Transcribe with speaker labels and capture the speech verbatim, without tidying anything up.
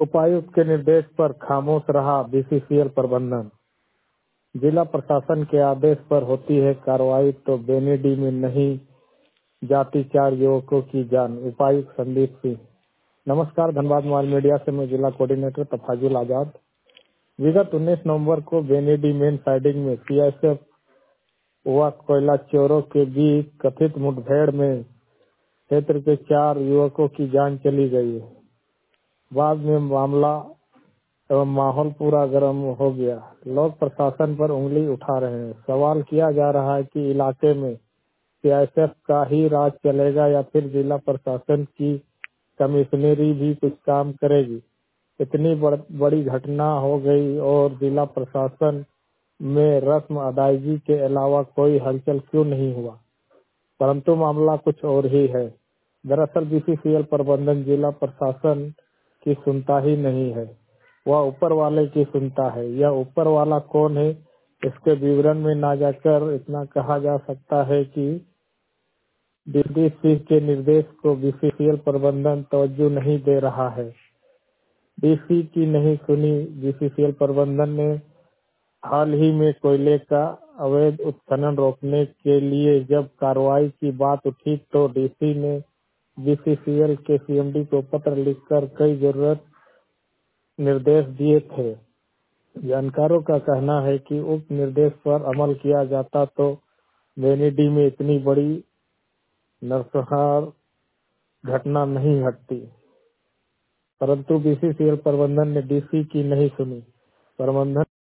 Speaker 1: उपायुक्त के निर्देश पर खामोश रहा बीसीसीएल प्रबंधन। जिला प्रशासन के आदेश पर होती है कार्रवाई तो बेनीडी में नहीं जाती चार युवकों की जान। उपायुक्त संदीप सिंह। नमस्कार, धनबाद मोबाइल मीडिया से मैं जिला कोऑर्डिनेटर तफाजुल आजाद। विगत उन्नीस नवंबर को बेनीडी मेन साइडिंग में सीआईएसएफ व कोयला चोरों के बीच कथित मुठभेड़ में क्षेत्र के चार युवकों की जान चली गई। बाद में मामला एवं माहौल पूरा गर्म हो गया। लोग प्रशासन पर उंगली उठा रहे हैं। सवाल किया जा रहा है कि इलाके में सीआईएसएफ का ही राज चलेगा या फिर जिला प्रशासन की कमिश्नरी भी कुछ काम करेगी। इतनी बड़, बड़ी घटना हो गई और जिला प्रशासन में रस्म अदायगी के अलावा कोई हलचल क्यों नहीं हुआ। परंतु मामला कुछ और ही है। दरअसल बीसीसीएल प्रबंधन जिला प्रशासन की सुनता ही नहीं है, वह ऊपर वाले की सुनता है। यह ऊपर वाला कौन है, इसके विवरण में ना जाकर इतना कहा जा सकता है कि डीडीसी के निर्देश को बीसीसीएल प्रबंधन तवज्जो नहीं दे रहा है। डीसी की नहीं सुनी। बीसीसीएल प्रबंधन ने हाल ही में कोयले का अवैध उत्खनन रोकने के लिए जब कार्रवाई की बात उठी तो डीसी ने बीसीसीएल के सीएमडी को पत्र लिखकर कई जरूरत निर्देश दिए थे। जानकारों का कहना है कि उक्त निर्देश पर अमल किया जाता तो बेनीडी में इतनी बड़ी नरसंहार घटना नहीं घटती। परंतु बीसीसीएल प्रबंधन ने डीसी की नहीं सुनी। प्रबंधन